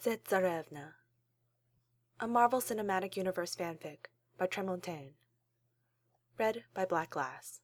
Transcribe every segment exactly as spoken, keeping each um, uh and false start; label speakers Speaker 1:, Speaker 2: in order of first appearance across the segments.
Speaker 1: Tsarevna. A Marvel Cinematic Universe fanfic by Tremontaine. Read by Black Glass.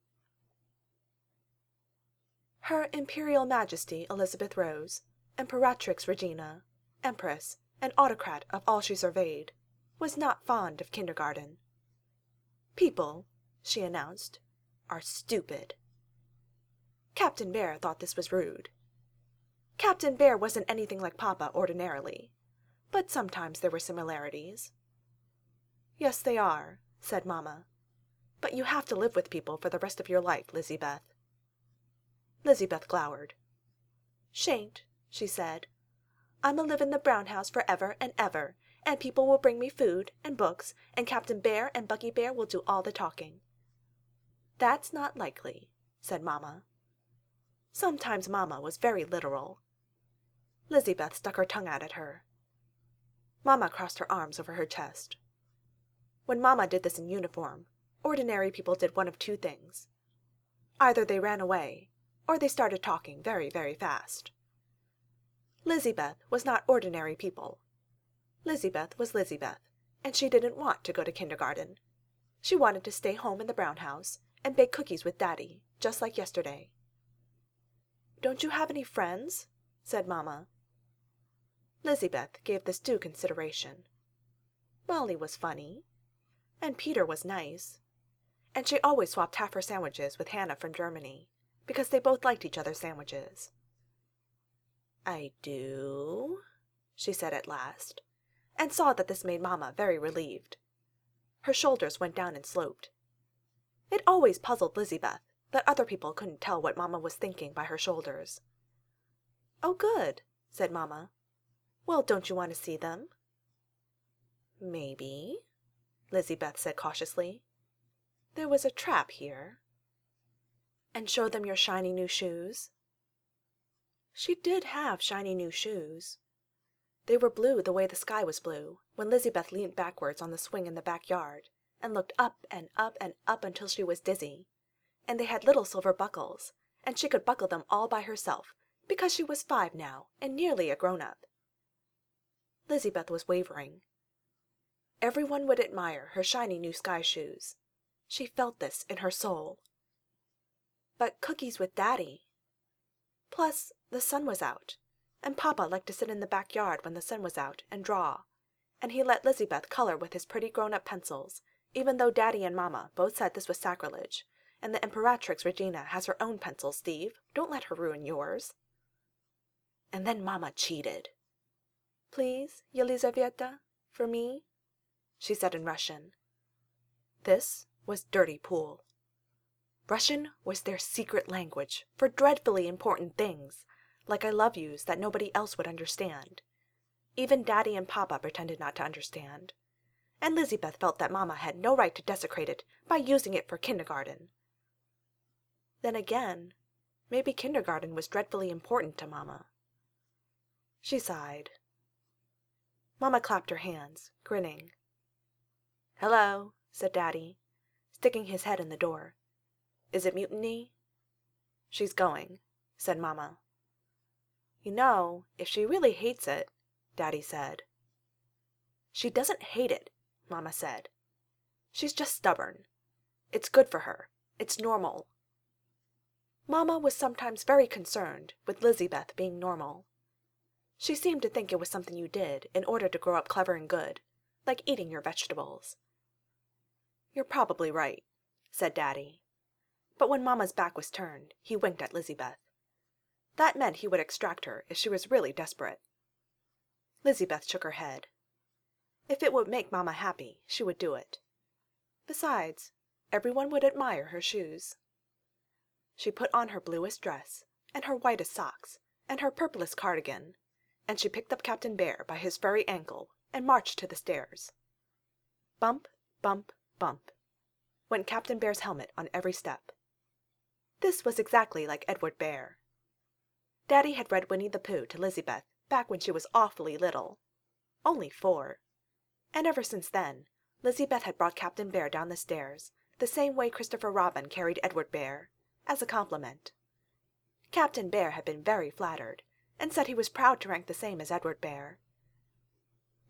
Speaker 1: Her Imperial Majesty Elizabeth Rose, Imperatrix Regina, Empress, and autocrat of all she surveyed, was not fond of kindergarten. People, she announced, are stupid. Captain Bear thought this was rude. Captain Bear wasn't anything like Papa ordinarily, but sometimes there were similarities. Yes, they are, said Mama. But you have to live with people for the rest of your life, Lizzie-Beth. Lizzie-Beth glowered. Shan't, she said. I'm a live in the brown house forever and ever, and people will bring me food and books, and Captain Bear and Bucky Bear will do all the talking. That's not likely, said Mama. Sometimes Mama was very literal. Lizzie-Beth stuck her tongue out at her. Mama crossed her arms over her chest. When Mama did this in uniform, ordinary people did one of two things. Either they ran away, or they started talking very, very fast. Lizzie-Beth was not ordinary people. Lizzie-Beth was Lizzie-Beth, and she didn't want to go to kindergarten. She wanted to stay home in the brown house and bake cookies with Daddy, just like yesterday. Don't you have any friends? Said Mama. Lizzie-Beth gave this due consideration. Molly was funny, and Peter was nice, and she always swapped half her sandwiches with Hannah from Germany, because they both liked each other's sandwiches. I do, she said at last, and saw that this made Mama very relieved. Her shoulders went down and sloped. It always puzzled Lizzie-Beth that other people couldn't tell what Mama was thinking by her shoulders. Oh, good, said Mama. Well, don't you want to see them? Maybe, Lizzie-Beth said cautiously. There was a trap here. And show them your shiny new shoes? She did have shiny new shoes. They were blue the way the sky was blue, when Lizzie-Beth leaned backwards on the swing in the backyard and looked up and up and up until she was dizzy. And they had little silver buckles, and she could buckle them all by herself, because she was five now and nearly a grown-up. Lizzie-Beth was wavering. Everyone would admire her shiny new sky shoes. She felt this in her soul. But cookies with Daddy. Plus, the sun was out, and Papa liked to sit in the backyard when the sun was out and draw, and he let Lizzie-Beth color with his pretty grown-up pencils, even though Daddy and Mama both said this was sacrilege, and the Imperatrix Regina has her own pencils, Steve. Don't let her ruin yours. And then Mama cheated. Please, Yelizaveta, for me, she said in Russian. This was Dirty Pool. Russian was their secret language for dreadfully important things, like I love yous that nobody else would understand. Even Daddy and Papa pretended not to understand. And Lizzie-Beth felt that Mama had no right to desecrate it by using it for kindergarten. Then again, maybe kindergarten was dreadfully important to Mama. She sighed. Mama clapped her hands, grinning. Hello, said Daddy, sticking his head in the door. Is it mutiny? She's going, said Mama. You know, if she really hates it, Daddy said. She doesn't hate it, Mama said. She's just stubborn. It's good for her. It's normal. Mama was sometimes very concerned with Lizzie-Beth being normal. She seemed to think it was something you did in order to grow up clever and good, like eating your vegetables. You're probably right, said Daddy. But when Mama's back was turned, he winked at Lizzie-Beth. That meant he would extract her if she was really desperate. Lizzie-Beth shook her head. If it would make Mama happy, she would do it. Besides, everyone would admire her shoes. She put on her bluest dress, and her whitest socks, and her purplest cardigan, and she picked up Captain Bear by his furry ankle and marched to the stairs. Bump, bump, bump, went Captain Bear's helmet on every step. This was exactly like Edward Bear. Daddy had read Winnie the Pooh to Lizzie-Beth back when she was awfully little, only four, and ever since then, Lizzie-Beth had brought Captain Bear down the stairs the same way Christopher Robin carried Edward Bear, as a compliment. Captain Bear had been very flattered, and said he was proud to rank the same as Edward Bear,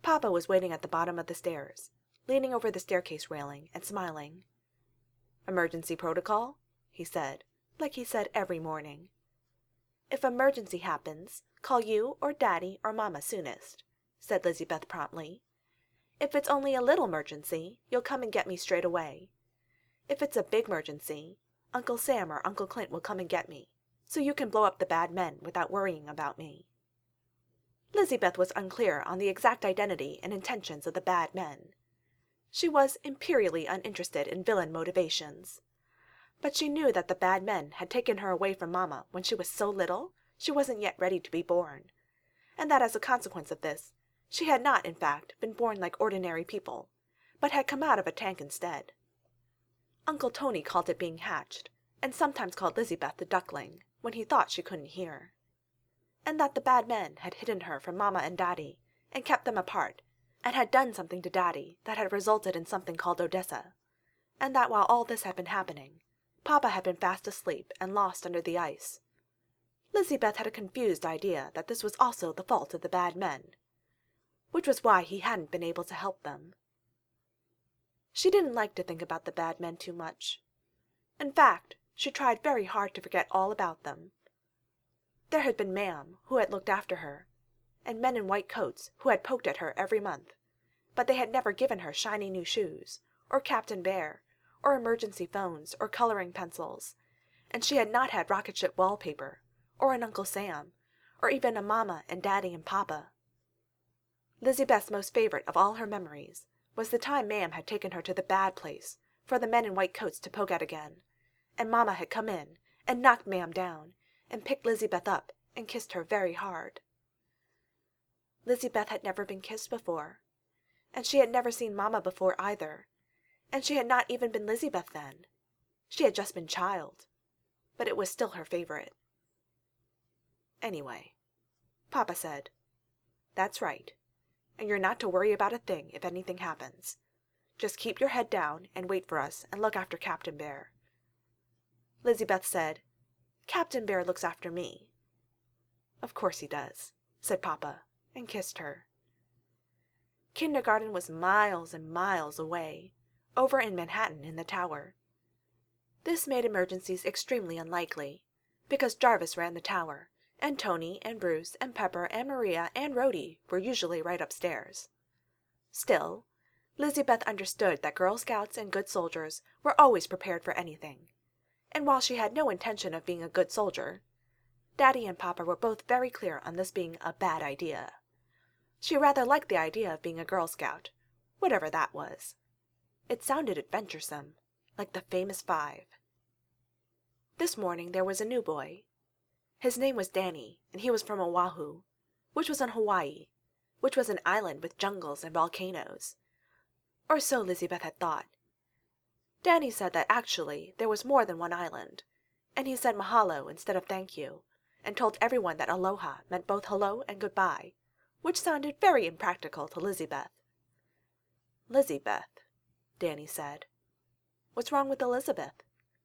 Speaker 1: Papa was waiting at the bottom of the stairs, leaning over the staircase railing and smiling. "Emergency protocol?" he said, like he said every morning. "If emergency happens, call you or Daddy or Mama soonest," said Lizzie-Beth promptly. "If it's only a little emergency, you'll come and get me straight away. If it's a big emergency, Uncle Sam or Uncle Clint will come and get me, so you can blow up the bad men without worrying about me." Lizzie-Beth was unclear on the exact identity and intentions of the bad men. She was imperially uninterested in villain motivations. But she knew that the bad men had taken her away from Mama when she was so little she wasn't yet ready to be born, and that as a consequence of this, she had not, in fact, been born like ordinary people, but had come out of a tank instead. Uncle Tony called it being hatched, and sometimes called Lizzie-Beth the duckling, when he thought she couldn't hear. And that the bad men had hidden her from Mama and Daddy, and kept them apart, and had done something to Daddy that had resulted in something called Odessa, and that while all this had been happening, Papa had been fast asleep and lost under the ice. Lizzie-Beth had a confused idea that this was also the fault of the bad men, which was why he hadn't been able to help them. She didn't like to think about the bad men too much. In fact, she tried very hard to forget all about them. There had been Ma'am, who had looked after her, and men in white coats who had poked at her every month, but they had never given her shiny new shoes, or Captain Bear, or emergency phones, or coloring pencils, and she had not had rocket ship wallpaper, or an Uncle Sam, or even a Mama and Daddy and Papa. Lizzie-Beth's most favorite of all her memories was the time Ma'am had taken her to the bad place for the men in white coats to poke at again, and Mama had come in and knocked Ma'am down, and picked Lizzie-Beth up and kissed her very hard. Lizzie-Beth had never been kissed before, and she had never seen Mama before either, and she had not even been Lizzie-Beth then. She had just been Child, but it was still her favorite. "Anyway," Papa said, "that's right, and you're not to worry about a thing if anything happens. Just keep your head down and wait for us and look after Captain Bear." Lizzie-Beth said, "Captain Bear looks after me." "Of course he does," said Papa, and kissed her. Kindergarten was miles and miles away, over in Manhattan in the tower. This made emergencies extremely unlikely, because Jarvis ran the tower, and Tony and Bruce and Pepper and Maria and Rhodey were usually right upstairs. Still, Lizzie-Beth understood that Girl Scouts and good soldiers were always prepared for anything, and while she had no intention of being a good soldier, Daddy and Papa were both very clear on this being a bad idea. She rather liked the idea of being a Girl Scout, whatever that was. It sounded adventuresome, like the famous five. This morning there was a new boy. His name was Danny, and he was from Oahu, which was in Hawaii, which was an island with jungles and volcanoes. Or so Lizzie-Beth had thought. Danny said that actually there was more than one island, and he said mahalo instead of thank you, and told everyone that aloha meant both hello and goodbye, which sounded very impractical to Lizzie-Beth. "Lizzie-Beth," Danny said. "What's wrong with Elizabeth?"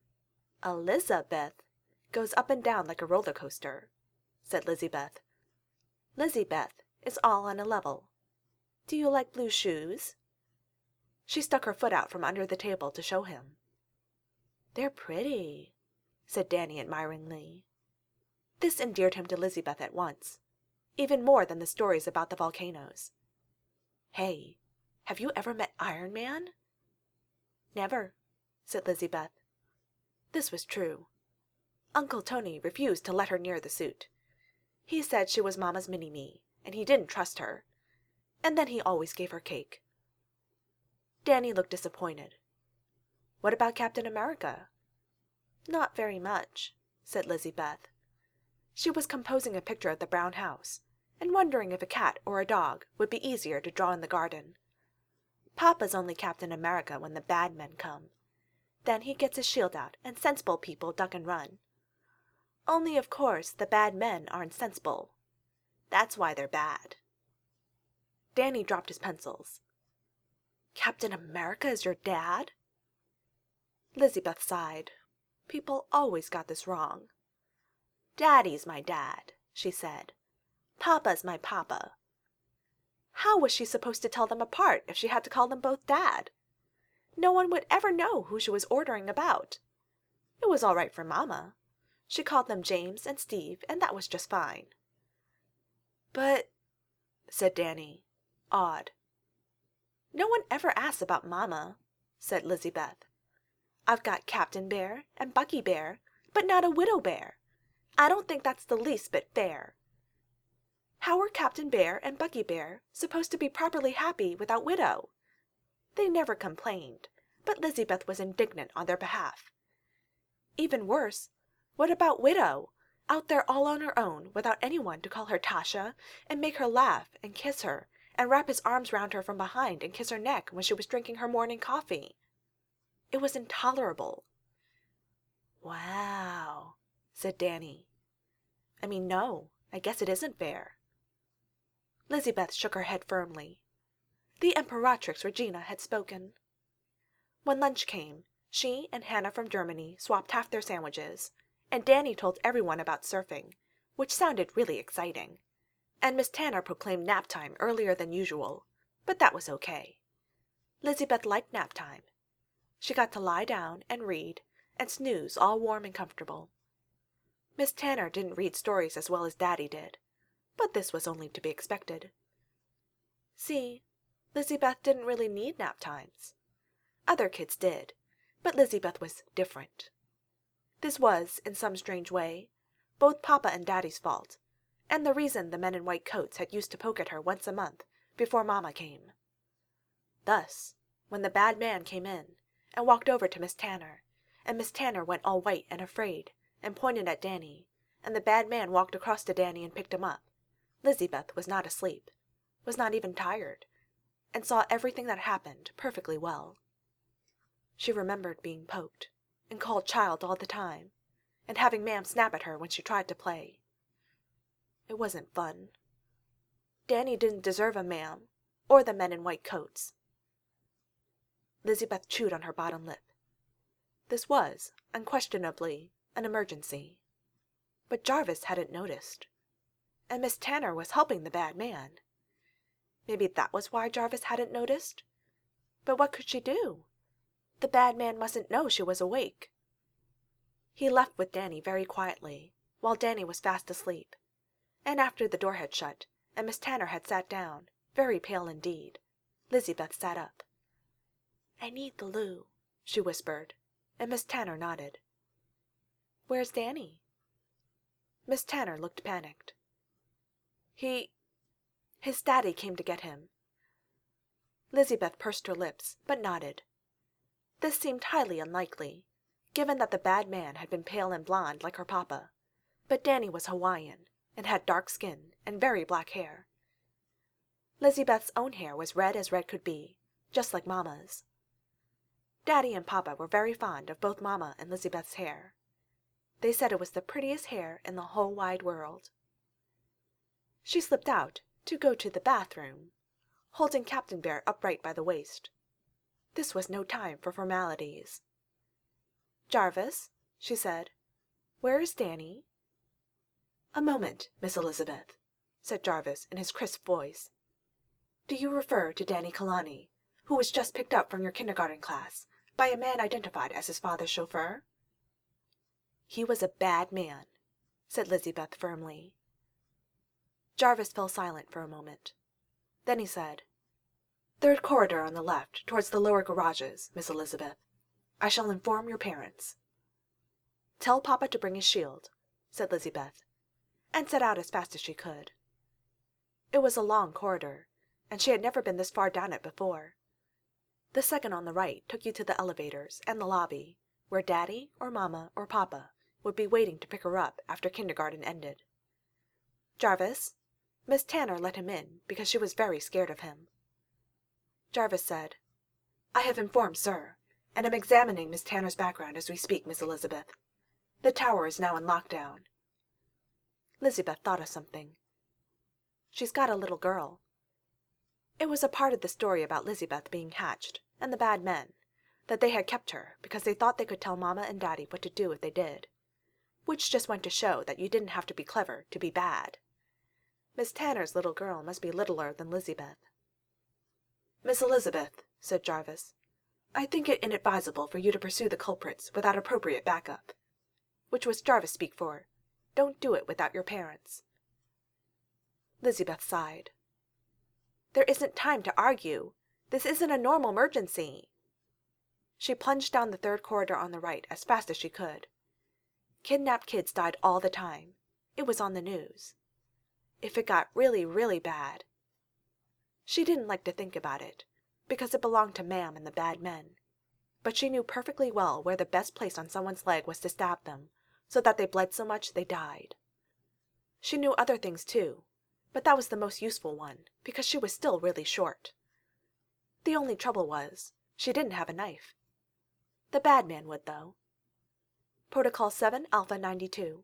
Speaker 1: "Elizabeth goes up and down like a roller coaster," said Lizzie-Beth. "Lizzie-Beth is all on a level. Do you like blue shoes?" She stuck her foot out from under the table to show him. "They're pretty," said Danny admiringly. This endeared him to Lizzie-Beth at once, even more than the stories about the volcanoes. "Hey, have you ever met Iron Man?" "Never," said Lizzie-Beth. This was true. Uncle Tony refused to let her near the suit. He said she was Mama's mini-me, and he didn't trust her, and then he always gave her cake. Danny looked disappointed. "What about Captain America?" "Not very much," said Lizzie-Beth. She was composing a picture of the brown house, and wondering if a cat or a dog would be easier to draw in the garden. "Papa's only Captain America when the bad men come. Then he gets his shield out, and sensible people duck and run. Only, of course, the bad men aren't sensible. That's why they're bad." Danny dropped his pencils. "Captain America is your dad?" Lizzie-Beth sighed. People always got this wrong. "Daddy's my dad," she said. "Papa's my papa." How was she supposed to tell them apart if she had to call them both Dad? No one would ever know who she was ordering about. It was all right for Mama. She called them James and Steve, and that was just fine. But, said Danny, awed. No one ever asks about Mama, said Lizzie-Beth. I've got Captain Bear and Bucky Bear, but not a Widow Bear. I don't think that's the least bit fair. How were Captain Bear and Bucky Bear supposed to be properly happy without Widow? They never complained, but Lizzie-Beth was indignant on their behalf. Even worse, what about Widow, out there all on her own without anyone to call her Tasha and make her laugh and kiss her and wrap his arms round her from behind and kiss her neck when she was drinking her morning coffee? It was intolerable. Wow, said Danny. I mean, no, I guess it isn't fair. Lizzie-Beth shook her head firmly. The Imperatrix Regina had spoken. When lunch came, she and Hannah from Germany swapped half their sandwiches, and Danny told everyone about surfing, which sounded really exciting, and Miss Tanner proclaimed nap time earlier than usual, but that was okay. Lizzie-Beth liked nap time. She got to lie down and read and snooze all warm and comfortable. Miss Tanner didn't read stories as well as Daddy did, but this was only to be expected. See, Lizzie-Beth didn't really need nap times. Other kids did, but Lizzie-Beth was different. This was, in some strange way, both Papa and Daddy's fault, and the reason the men in white coats had used to poke at her once a month before Mama came. Thus, when the bad man came in and walked over to Miss Tanner, and Miss Tanner went all white and afraid and pointed at Danny, and the bad man walked across to Danny and picked him up, Lizzie-Beth was not asleep, was not even tired, and saw everything that happened perfectly well. She remembered being poked, and called child all the time, and having Ma'am snap at her when she tried to play. It wasn't fun. Danny didn't deserve a ma'am, or the men in white coats. Lizzie-Beth chewed on her bottom lip. This was, unquestionably, an emergency. But Jarvis hadn't noticed. And Miss Tanner was helping the bad man. Maybe that was why Jarvis hadn't noticed. But what could she do? The bad man mustn't know she was awake. He left with Danny very quietly, while Danny was fast asleep. And after the door had shut, and Miss Tanner had sat down, very pale indeed, Lizzie-Beth sat up. I need the loo, she whispered, and Miss Tanner nodded. Where's Danny? Miss Tanner looked panicked. He... His daddy came to get him. Lizzie-Beth pursed her lips, but nodded. This seemed highly unlikely, given that the bad man had been pale and blonde like her papa, but Danny was Hawaiian, and had dark skin and very black hair. Lizzie-Beth's own hair was red as red could be, just like Mama's. Daddy and Papa were very fond of both Mama and Lizzie-Beth's hair. They said it was the prettiest hair in the whole wide world. She slipped out to go to the bathroom, holding Captain Bear upright by the waist. This was no time for formalities. Jarvis, she said, where is Danny? A moment, Miss Elizabeth, said Jarvis in his crisp voice. Do you refer to Danny Kalani, who was just picked up from your kindergarten class by a man identified as his father's chauffeur? He was a bad man, said Lizzie-Beth firmly. Jarvis fell silent for a moment. Then he said, Third corridor on the left, towards the lower garages, Miss Elizabeth. I shall inform your parents. Tell Papa to bring his shield, said Lizzie-Beth, and set out as fast as she could. It was a long corridor, and she had never been this far down it before. The second on the right took you to the elevators and the lobby, where Daddy or Mama or Papa would be waiting to pick her up after kindergarten ended. Jarvis, Miss Tanner let him in because she was very scared of him. Jarvis said, I have informed Sir, and am examining Miss Tanner's background as we speak, Miss Elizabeth. The tower is now in lockdown. Lizzie-Beth thought of something. She's got a little girl. It was a part of the story about Lizzie-Beth being hatched, and the bad men, that they had kept her because they thought they could tell Mama and Daddy what to do if they did, which just went to show that you didn't have to be clever to be bad. Miss Tanner's little girl must be littler than Lizzie-Beth. "Miss Elizabeth," said Jarvis, "I think it inadvisable for you to pursue the culprits without appropriate backup." Which was Jarvis speak for, "Don't do it without your parents." Lizzie-Beth sighed. "There isn't time to argue. This isn't a normal emergency." She plunged down the third corridor on the right as fast as she could. Kidnapped kids died all the time. It was on the news. If it got really, really bad. She didn't like to think about it, because it belonged to Ma'am and the bad men. But she knew perfectly well where the best place on someone's leg was to stab them, so that they bled so much they died. She knew other things too, but that was the most useful one, because she was still really short. The only trouble was, she didn't have a knife. The bad man would, though. Protocol seven Alpha ninety-two.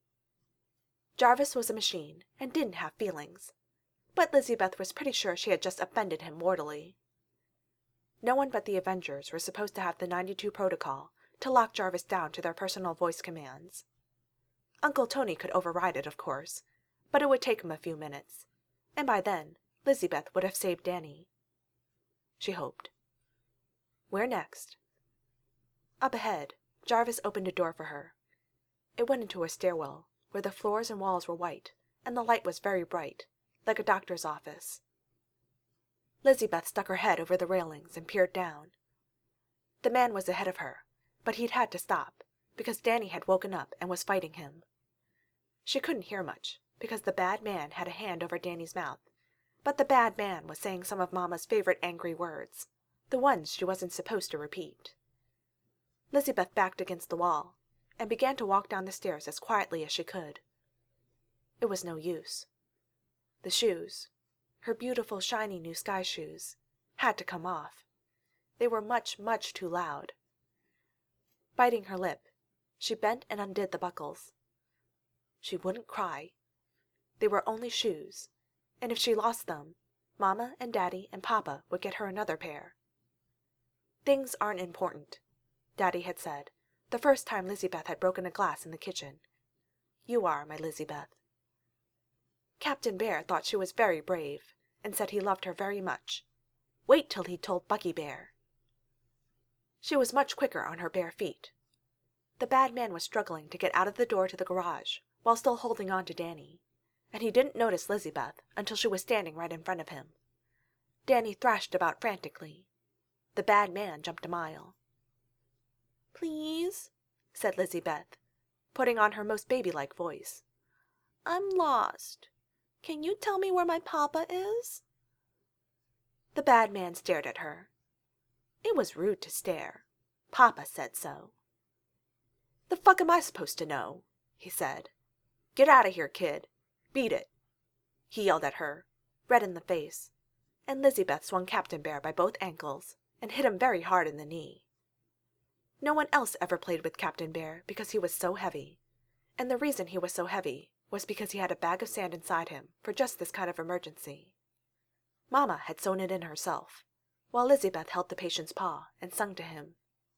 Speaker 1: Jarvis was a machine and didn't have feelings, but Lizzie-Beth was pretty sure she had just offended him mortally. No one but the Avengers were supposed to have the ninety-two protocol to lock Jarvis down to their personal voice commands. Uncle Tony could override it, of course, but it would take him a few minutes, and by then Lizzie-Beth would have saved Danny. She hoped. Where next? Up ahead, Jarvis opened a door for her. It went into a stairwell, where the floors and walls were white, and the light was very bright, like a doctor's office. Lizzie-Beth stuck her head over the railings and peered down. The man was ahead of her, but he'd had to stop, because Danny had woken up and was fighting him. She couldn't hear much, because the bad man had a hand over Danny's mouth, but the bad man was saying some of Mama's favorite angry words, the ones she wasn't supposed to repeat. Lizzie-Beth backed against the wall, and began to walk down the stairs as quietly as she could. It was no use. The shoes, her beautiful shiny new sky shoes, had to come off. They were much, much too loud. Biting her lip, she bent and undid the buckles. She wouldn't cry. They were only shoes, and if she lost them, Mama and Daddy and Papa would get her another pair. "Things aren't important," Daddy had said, the first time Lizzie-Beth had broken a glass in the kitchen. "You are, my Lizzie-Beth." Captain Bear thought she was very brave, and said he loved her very much. Wait till he told Bucky Bear. She was much quicker on her bare feet. The bad man was struggling to get out of the door to the garage, while still holding on to Danny, and he didn't notice Lizzie-Beth until she was standing right in front of him. Danny thrashed about frantically. The bad man jumped a mile. "Please," said Lizzie-Beth, putting on her most baby-like voice. "I'm lost. Can you tell me where my papa is?" The bad man stared at her. It was rude to stare. Papa said so. "The fuck am I supposed to know?" he said. "Get out of here, kid. Beat it." He yelled at her, red in the face, and Lizzie-Beth swung Captain Bear by both ankles and hit him very hard in the knee. No one else ever played with Captain Bear because he was so heavy, and the reason he was so heavy was because he had a bag of sand inside him for just this kind of emergency. Mama had sewn it in herself, while Lizzie-Beth held the patient's paw and sung to him.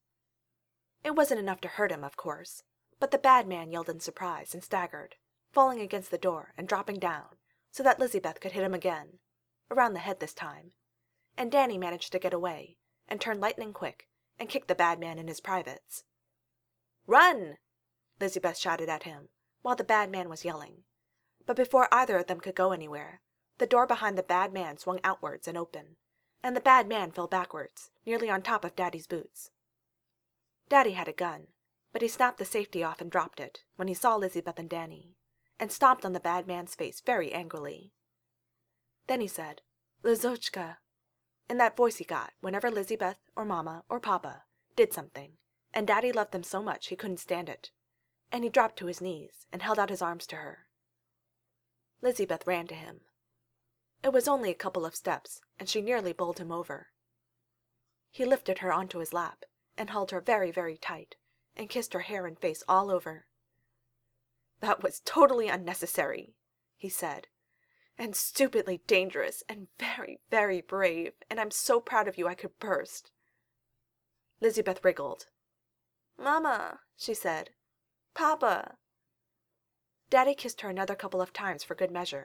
Speaker 1: It wasn't enough to hurt him, of course, but the bad man yelled in surprise and staggered, falling against the door and dropping down so that Lizzie-Beth could hit him again, around the head this time, and Danny managed to get away and turn lightning quick and kick the bad man in his privates. "Run!" Lizzie-Beth shouted at him, while the bad man was yelling. But before either of them could go anywhere, the door behind the bad man swung outwards and open, and the bad man fell backwards, nearly on top of Daddy's boots. Daddy had a gun, but he snapped the safety off and dropped it when he saw Lizzie-Beth and Danny, and stomped on the bad man's face very angrily. Then he said, "Lizochka," in that voice he got whenever Lizzie-Beth or Mama or Papa did something, and Daddy loved them so much he couldn't stand it, and he dropped to his knees and held out his arms to her. Lizzie-Beth ran to him. It was only a couple of steps, and she nearly bowled him over. He lifted her onto his lap and held her very, very tight, and kissed her hair and face all over. "That was totally unnecessary," he said, "and stupidly dangerous, and very, very brave, and I'm so proud of you I could burst." Lizzie-Beth wriggled. "Mama," she said. "Papa." Daddy kissed her another couple of times for good measure,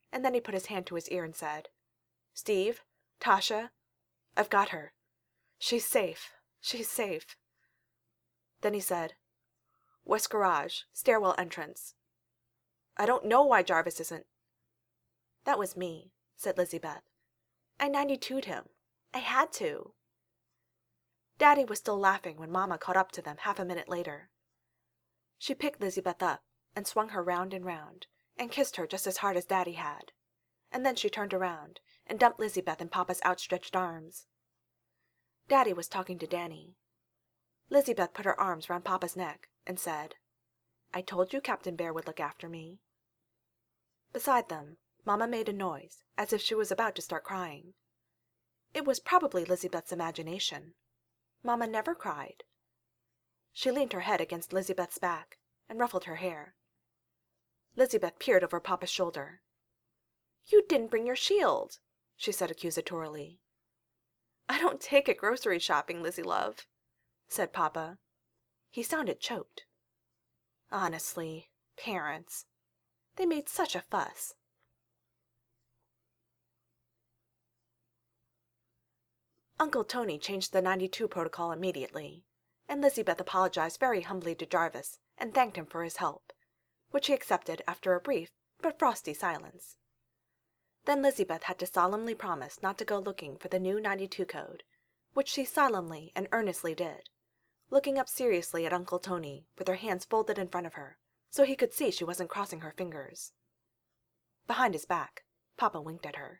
Speaker 1: and then he put his hand to his ear and said, "Steve, Tasha, I've got her. She's safe. She's safe." Then he said, "West garage, stairwell entrance. I don't know why Jarvis isn't—" "That was me," said Lizzie-Beth. "I ninety-two'd him. I had to." Daddy was still laughing when Mama caught up to them half a minute later. She picked Lizzie-Beth up and swung her round and round, and kissed her just as hard as Daddy had. And then she turned around and dumped Lizzie-Beth in Papa's outstretched arms. Daddy was talking to Danny. Lizzie-Beth put her arms round Papa's neck and said, "I told you Captain Bear would look after me." Beside them, Mama made a noise as if she was about to start crying. It was probably Lizzie-Beth's imagination. Mama never cried. She leaned her head against Lizzie-Beth's back and ruffled her hair. Lizzie-Beth peered over Papa's shoulder. "You didn't bring your shield," she said accusatorily. "I don't take it grocery shopping, Lizzie love," said Papa. He sounded choked. Honestly, parents. They made such a fuss. Uncle Tony changed the ninety-two protocol immediately, and Lizzie-Beth apologized very humbly to Jarvis and thanked him for his help, which he accepted after a brief but frosty silence. Then Lizzie-Beth had to solemnly promise not to go looking for the new ninety-two code, which she solemnly and earnestly did, looking up seriously at Uncle Tony with her hands folded in front of her so he could see she wasn't crossing her fingers. Behind his back, Papa winked at her.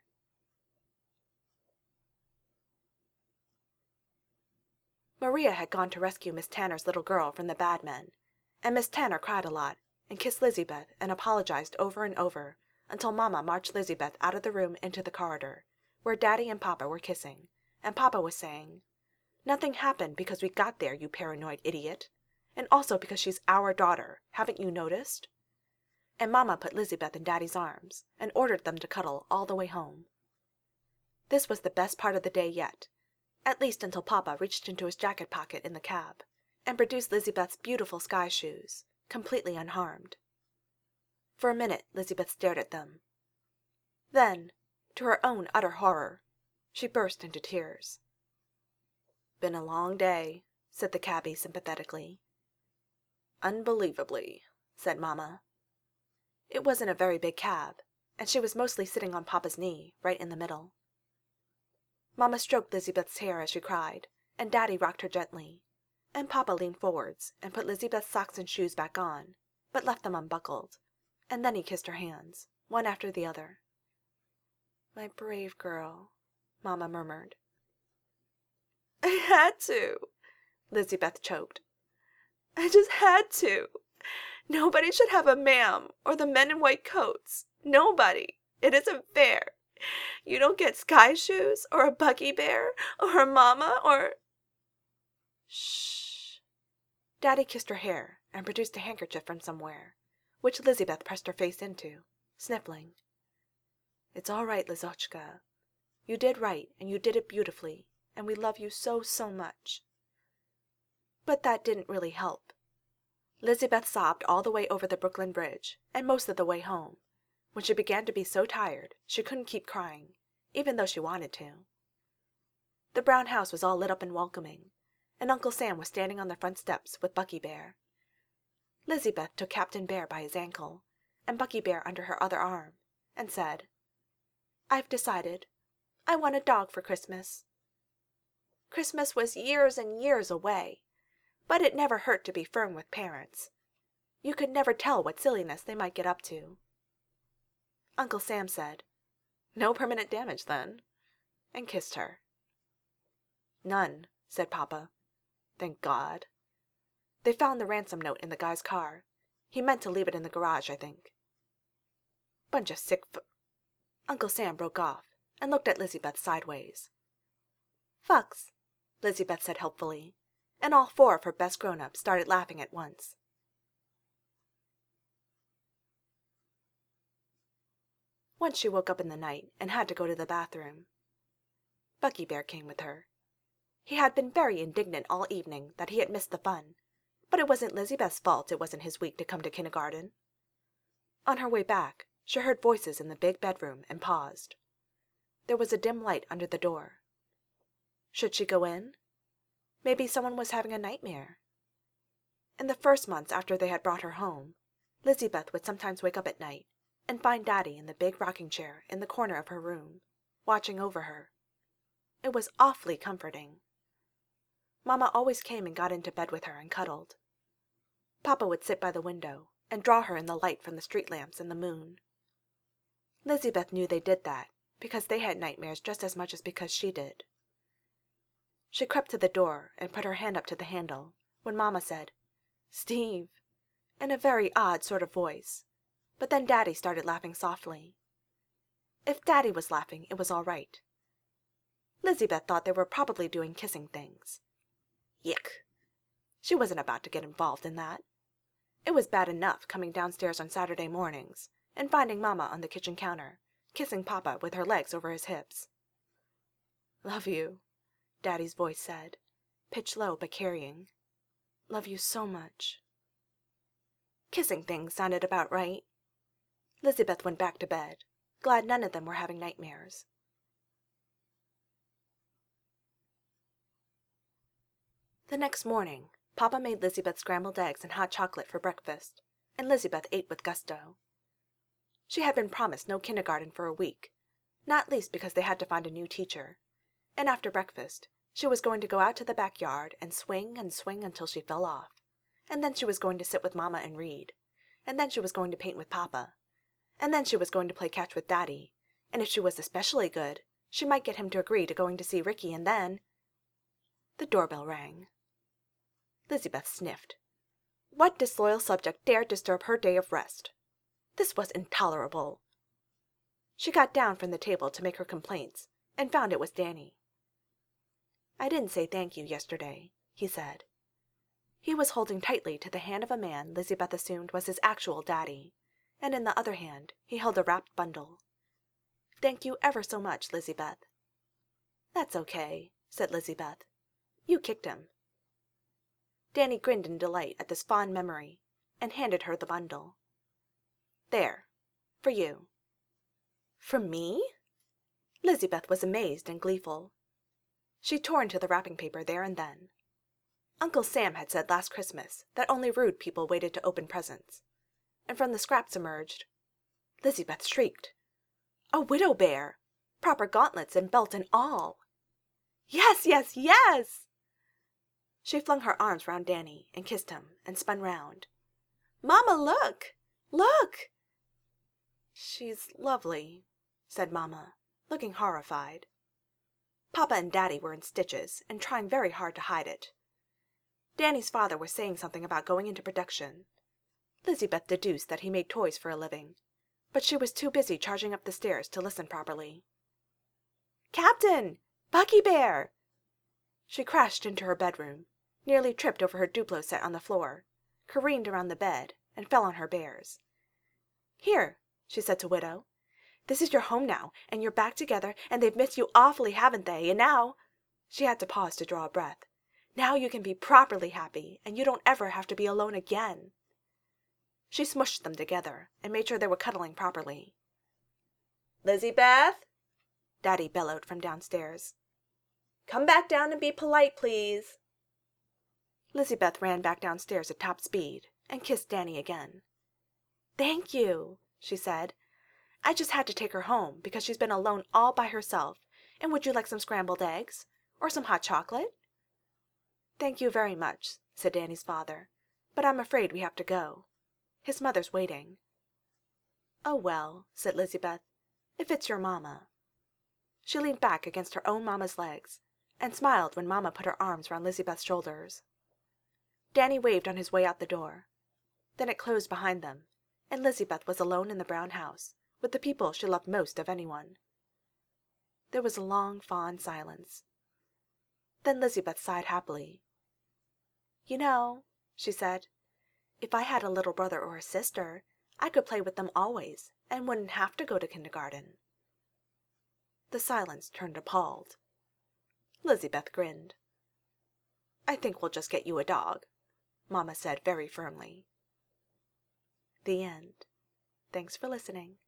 Speaker 1: Maria had gone to rescue Miss Tanner's little girl from the bad men, and Miss Tanner cried a lot and kissed Lizzie-Beth and apologized over and over until Mama marched Lizzie-Beth out of the room into the corridor, where Daddy and Papa were kissing, and Papa was saying, "Nothing happened because we got there, you paranoid idiot, and also because she's our daughter, haven't you noticed?" And Mama put Lizzie-Beth in Daddy's arms and ordered them to cuddle all the way home. This was the best part of the day yet, at least until Papa reached into his jacket pocket in the cab and produced Lizzie-Beth's beautiful sky shoes, completely unharmed. For a minute Lizzie-Beth stared at them. Then, to her own utter horror, she burst into tears. "Been a long day," said the cabbie sympathetically. "Unbelievably," said Mama. It wasn't a very big cab, and she was mostly sitting on Papa's knee, right in the middle. Mama stroked Lizzie-Beth's hair as she cried, and Daddy rocked her gently, and Papa leaned forwards and put Lizzie-Beth's socks and shoes back on, but left them unbuckled, and then he kissed her hands, one after the other. "My brave girl," Mama murmured. "I had to," Lizzie-Beth choked. "I just had to. Nobody should have a ma'am or the men in white coats. Nobody. It isn't fair. You don't get sky shoes or a buggy bear or a mama or—" "Shh." Daddy kissed her hair and produced a handkerchief from somewhere, which Lizzie-Beth pressed her face into, sniffling. "It's all right, Lizochka. You did right, and you did it beautifully, and we love you so, so much." But that didn't really help. Lizzie-Beth sobbed all the way over the Brooklyn Bridge, and most of the way home, when she began to be so tired she couldn't keep crying, even though she wanted to. The brown house was all lit up and welcoming, and Uncle Sam was standing on the front steps with Bucky Bear. Lizzie-Beth took Captain Bear by his ankle, and Bucky Bear under her other arm, and said, "I've decided. I want a dog for Christmas." Christmas was years and years away, but it never hurt to be firm with parents. You could never tell what silliness they might get up to. Uncle Sam said, "No permanent damage, then," and kissed her. "None," said Papa. "Thank God." They found the ransom note in the guy's car. He meant to leave it in the garage, I think. Bunch of sick f— Uncle Sam broke off and looked at Lizzie-Beth sideways. "Fucks," Lizzie-Beth said helpfully, and all four of her best grown-ups started laughing at once. Once she woke up in the night and had to go to the bathroom. Bucky Bear came with her. He had been very indignant all evening that he had missed the fun, but it wasn't Lizzie-Beth's fault it wasn't his week to come to kindergarten. On her way back, She heard voices in the big bedroom and paused. There was a dim light under the door. Should she go in? Maybe someone was having a nightmare. In the first months after they had brought her home, Lizzie-Beth would sometimes wake up at night and find Daddy in the big rocking chair in the corner of her room, watching over her. It was awfully comforting. Mama always came and got into bed with her and cuddled. Papa would sit by the window and draw her in the light from the street lamps and the moon. Lizzie-Beth knew they did that because they had nightmares just as much as because she did. She crept to the door and put her hand up to the handle when Mama said, "Steve," in a very odd sort of voice, but then Daddy started laughing softly. If Daddy was laughing, it was all right. Lizzie-Beth thought they were probably doing kissing things. Yick! She wasn't about to get involved in that. It was bad enough coming downstairs on Saturday mornings and finding Mama on the kitchen counter, kissing Papa with her legs over his hips. "Love you," Daddy's voice said, pitched low but carrying. "Love you so much." Kissing things sounded about right. Lizzie-Beth went back to bed, glad none of them were having nightmares. The next morning, Papa made Lizzie-Beth scrambled eggs and hot chocolate for breakfast, and Lizzie-Beth ate with gusto. She had been promised no kindergarten for a week, not least because they had to find a new teacher, and after breakfast she was going to go out to the backyard and swing and swing until she fell off, and then she was going to sit with Mama and read, and then she was going to paint with Papa, and then she was going to play catch with Daddy, and if she was especially good, she might get him to agree to going to see Ricky, and then— The doorbell rang. Lizzie-Beth sniffed. What disloyal subject dared disturb her day of rest? This was intolerable. She got down from the table to make her complaints, and found it was Danny. "I didn't say thank you yesterday," he said. He was holding tightly to the hand of a man Lizzie-Beth assumed was his actual daddy, and in the other hand he held a wrapped bundle. "Thank you ever so much, Lizzie-Beth." "That's okay," said Lizzie-Beth. "You kicked him." Danny grinned in delight at this fond memory, and handed her the bundle. "There, for you." "For me?" Lizzie-Beth was amazed and gleeful. She tore into the wrapping paper there and then. Uncle Sam had said last Christmas that only rude people waited to open presents, and from the scraps emerged— Lizzie-Beth shrieked. "A widow bear! Proper gauntlets and belt and all!" "Yes, yes, yes!" She flung her arms round Danny and kissed him and spun round. "Mama, look! Look!" "She's lovely," said Mama, looking horrified. Papa and Daddy were in stitches and trying very hard to hide it. Danny's father was saying something about going into production. Lizzie-Beth deduced that he made toys for a living, but she was too busy charging up the stairs to listen properly. "Captain! Bucky Bear!" She crashed into her bedroom, nearly tripped over her Duplo set on the floor, careened around the bed, and fell on her bears. "Here," she said to Widow. "This is your home now, and you're back together, and they've missed you awfully, haven't they? And now—" She had to pause to draw a breath. "Now you can be properly happy, and you don't ever have to be alone again." She smushed them together and made sure they were cuddling properly. "Lizzie-Beth!" Daddy bellowed from downstairs. "Come back down and be polite, please." Lizzie-Beth ran back downstairs at top speed and kissed Danny again. "Thank you," she said. "I just had to take her home because she's been alone all by herself, and would you like some scrambled eggs? Or some hot chocolate?" "Thank you very much," said Danny's father, "but I'm afraid we have to go. His mother's waiting." "Oh, well," said Lizzie-Beth, "if it's your Mama." She leaned back against her own Mama's legs and smiled when Mama put her arms round Lizzie-Beth's shoulders. Danny waved on his way out the door. Then it closed behind them, and Lizzie-Beth was alone in the brown house with the people she loved most of anyone. There was a long, fond silence. Then Lizzie-Beth sighed happily. "You know," she said, "if I had a little brother or a sister, I could play with them always and wouldn't have to go to kindergarten." The silence turned appalled. Lizzie-Beth grinned. "I think we'll just get you a dog," Mama said very firmly. The end. Thanks for listening.